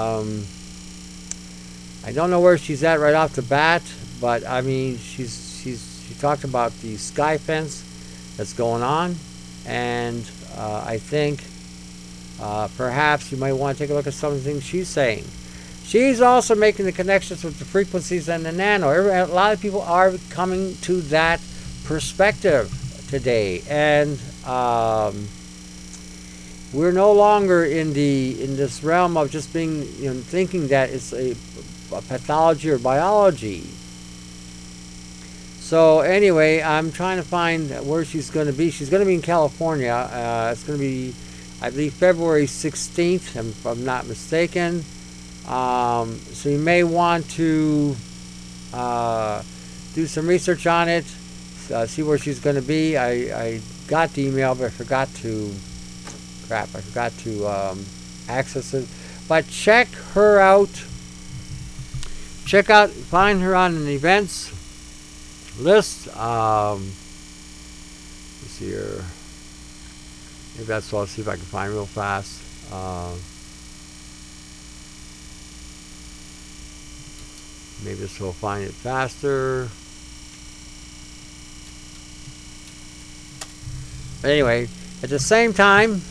I don't know where she's at right off the bat, but I mean she talked about the sky fence that's going on, and I think perhaps you might want to take a look at some of the things she's saying. She's also making the connections with the frequencies and the nano. A lot of people are coming to that perspective today, and we're no longer in this realm of just being, thinking that it's a pathology or biology. So anyway, I'm trying to find where she's going to be. She's going to be in California. It's going to be, I believe, February 16th, if I'm not mistaken. So you may want to do some research on it. See where she's going to be. I got the email, but I forgot to access it. But check her out. Find her on an events list. Let's see here. Maybe that's what I'll see if I can find real fast. Maybe this will find it faster. But anyway, at the same time,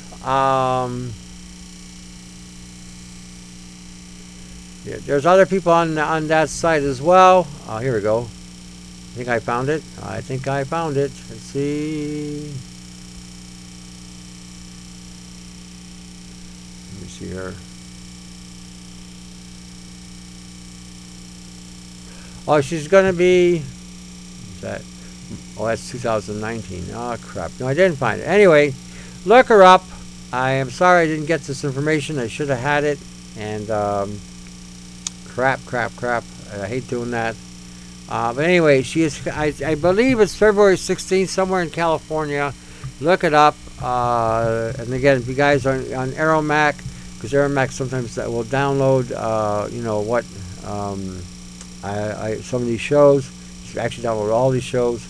there's other people on that site as well. Here we go. I think I found it. Let's see. Let me see here. Oh, she's going to be... What's that? Oh, that's 2019. Oh, crap. No, I didn't find it. Anyway, look her up. I am sorry I didn't get this information. I should have had it. And, crap. I hate doing that. But anyway, she is, I believe it's February 16th, somewhere in California. Look it up. And again, if you guys are on Aeromac, because Aeromac sometimes will download, what some of these shows. You actually download all these shows.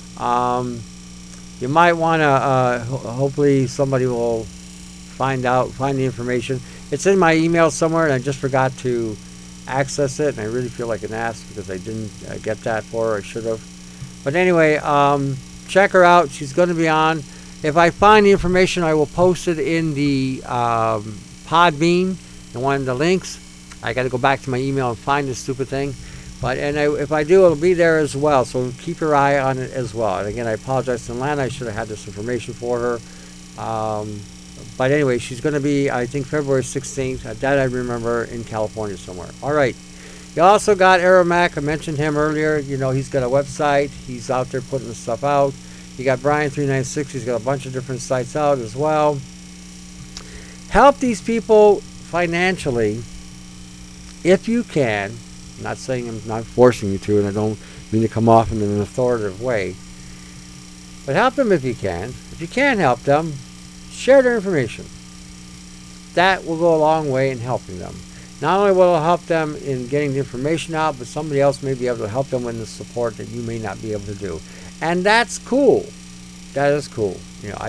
You might want to, hopefully somebody will find the information. It's in my email somewhere, and I just forgot to access it, and I really feel like an ass because I didn't get that for her. I should have. But anyway, check her out. She's going to be on. If I find the information, I will post it in the Podbean, and one of the links. I got to go back to my email and find this stupid thing. But if I do, it'll be there as well. So keep your eye on it as well. And again, I apologize to Lana. I should have had this information for her. But anyway, she's going to be, I think, February 16th. That I remember, in California somewhere. All right. You also got Aeromac. I mentioned him earlier. He's got a website. He's out there putting the stuff out. You got Brian396. He's got a bunch of different sites out as well. Help these people financially if you can. I'm not saying I'm not forcing you to, and I don't mean to come off in an authoritative way. But help them if you can. If you can't help them, share their information. That will go a long way in helping them. Not only will it help them in getting the information out, but somebody else may be able to help them with the support that you may not be able to do. And that's cool. that is cool. You know,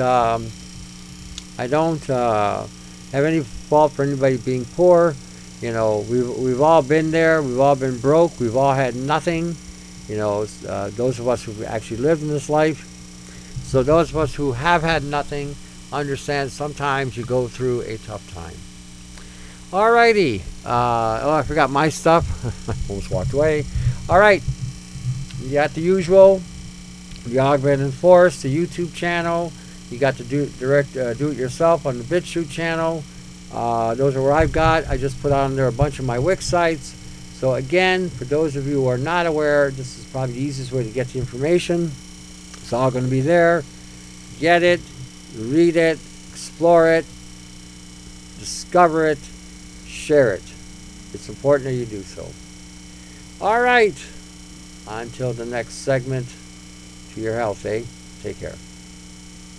I don't have any fault for anybody being poor. You know, we've all been there. We've all been broke. We've all had nothing. You know, those of us who've actually lived in this life. So those of us who have had nothing understand sometimes you go through a tough time. Alrighty. I forgot my stuff. Almost walked away. All right. You got the usual. The Augmented Force, the YouTube channel. You got the do it yourself on the BitChute channel. Those are where I've got. I just put on there a bunch of my Wix sites. So again, for those of you who are not aware, this is probably the easiest way to get the information. It's all going to be there. Get it, read it, explore it, discover it, share it. It's important that you do so. All right. Until the next segment, to your health, eh? Take care.